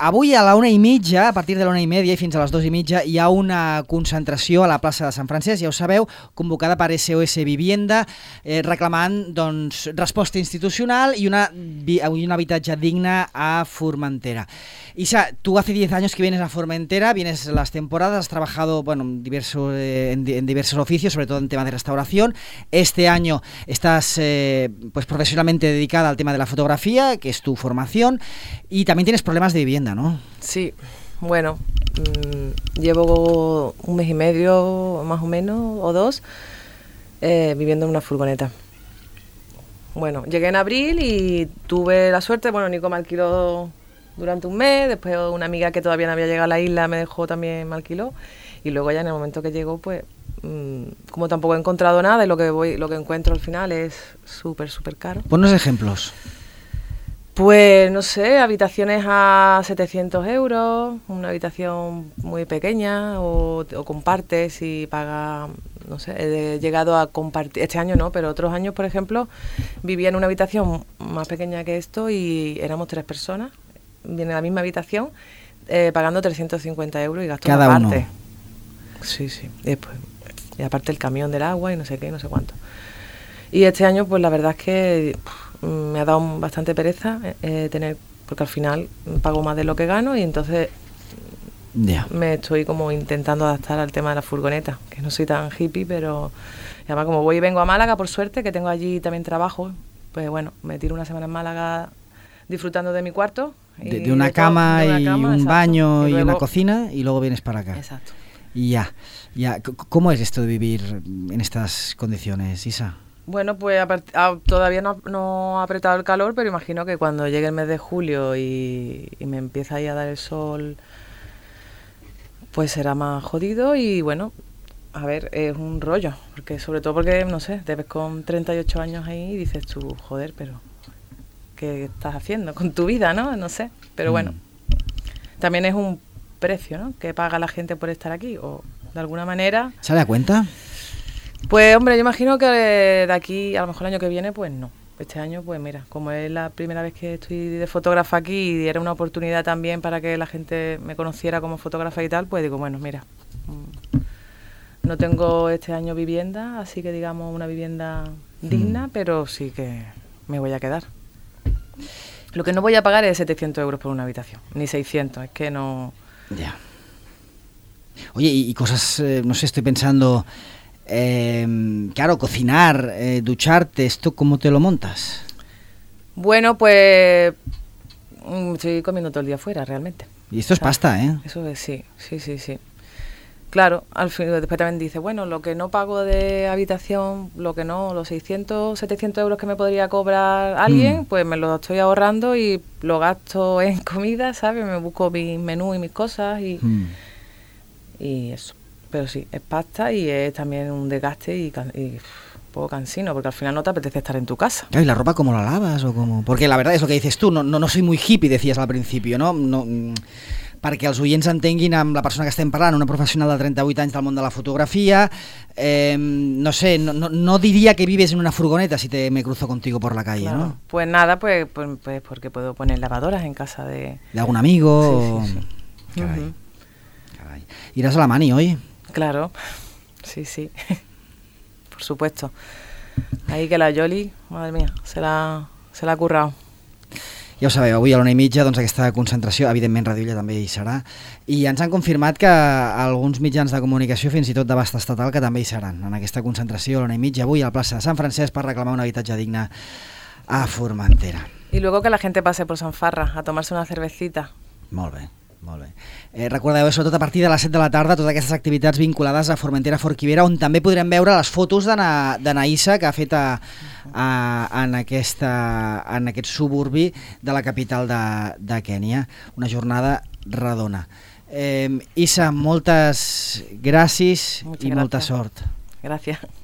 avui a la 1:30, a partir de la 1:30 i fins a les 2:30, hi ha una concentració a la plaça de Sant Francesc, ja ho sabeu, convocada per SOS Vivienda, reclamant doncs, resposta institucional y un habitatge digne a Formentera. Isa, tú hace 10 años que vienes a Formentera, vienes las temporadas, has trabajado en diversos oficios, sobre todo en temas de restauración. Este año estás pues profesionalmente dedicada al tema de la fotografía, que es tu formación, y también tienes problemas de vivienda, ¿no? Sí, bueno, llevo un mes y medio, más o menos, o dos, viviendo en una furgoneta. Bueno, llegué en abril y tuve la suerte, Nico me alquiló durante un mes, después una amiga que todavía no había llegado a la isla me dejó también, me alquiló, y luego ya en el momento que llegó, pues, como tampoco he encontrado nada y lo que encuentro al final es súper caro. Ponnos ejemplos. Pues, no sé, habitaciones a 700 euros, una habitación muy pequeña o compartes y pagas, no sé, he llegado a compartir, este año no, pero otros años, por ejemplo, vivía en una habitación más pequeña que esto y éramos 3 personas, en la misma habitación, pagando 350 euros y gastos cada aparte. Uno. Sí, y aparte el camión del agua y no sé qué, no sé cuánto. Y este año, pues la verdad es que me ha dado bastante pereza porque al final pago más de lo que gano y entonces me estoy como intentando adaptar al tema de la furgoneta, que no soy tan hippie, pero además como voy y vengo a Málaga, por suerte, que tengo allí también trabajo, pues bueno, me tiro una semana en Málaga disfrutando de mi cuarto. De una cama, un exacto, baño y luego, una cocina, y luego vienes para acá. Exacto. Y ya. ¿Cómo es esto de vivir en estas condiciones, Isa? Bueno, pues todavía no ha apretado el calor, pero imagino que cuando llegue el mes de julio y me empieza ahí a dar el sol, pues será más jodido y bueno, a ver, es un rollo, sobre todo porque, no sé, te ves con 38 años ahí y dices tú, joder, pero ¿qué estás haciendo con tu vida, no? No sé, pero bueno, también es un precio, ¿no?, que paga la gente por estar aquí, o de alguna manera... ¿Se da cuenta? Pues hombre, yo imagino que de aquí, a lo mejor el año que viene, pues no. Este año, pues mira, como es la primera vez que estoy de fotógrafa aquí y era una oportunidad también para que la gente me conociera como fotógrafa y tal, pues digo, bueno, mira, no tengo este año vivienda, así que digamos una vivienda digna, pero sí que me voy a quedar. Lo que no voy a pagar es 700 euros por una habitación, ni 600, es que no... Ya. Oye, y cosas, no sé, estoy pensando... claro, cocinar, ducharte, ¿esto cómo te lo montas? Bueno, pues estoy comiendo todo el día fuera, realmente. Y esto es pasta, ¿eh? Eso es, sí. Claro, al fin, después también dice, bueno, lo que no pago de habitación, los 600, 700 euros que me podría cobrar alguien, pues me lo estoy ahorrando y lo gasto en comida, ¿sabes? Me busco mi menú y mis cosas y eso. Pero sí, es pasta y es también un desgaste y un poco cansino, porque al final no te apetece estar en tu casa. ¿Y la ropa cómo la lavas? O cómo? Porque la verdad es lo que dices tú, no soy muy hippie, decías al principio, no? Perquè els oients entenguin amb la persona que estem parlant, una professional de 38 anys del món de la fotografia, no sé, no diría que vives en una furgoneta si me cruzo contigo por la calle, claro. ¿No? Pues nada, pues porque puedo poner lavadoras en casa de algún amigo. Sí. Caray. ¿Irás a la mani hoy? Claro, sí, por supuesto. Ahí que la Yoli, madre mía, se la ha currado. Ja ho sabeu, avui a l'1:30 doncs, aquesta concentració, evidentment Radio Illa també hi serà, i ens han confirmat que alguns mitjans de comunicació, fins i tot d'abast estatal, que també hi seran en aquesta concentració a l'1:30 avui a la plaça de Sant Francesc per reclamar un habitatge digne a Formentera. Y luego que la gente pase por Sant Farra a tomarse una cervecita. Molt bé. Recordeu, sobretot a partir de les 7 de la tarda, totes aquestes activitats vinculades a Formentera Forquivera, on també podrem veure les fotos de Naïssa que ha fet en aquest suburbi de la capital de Kènia. Una jornada redona. Isa, moltes gràcies i molta sort. Gràcies.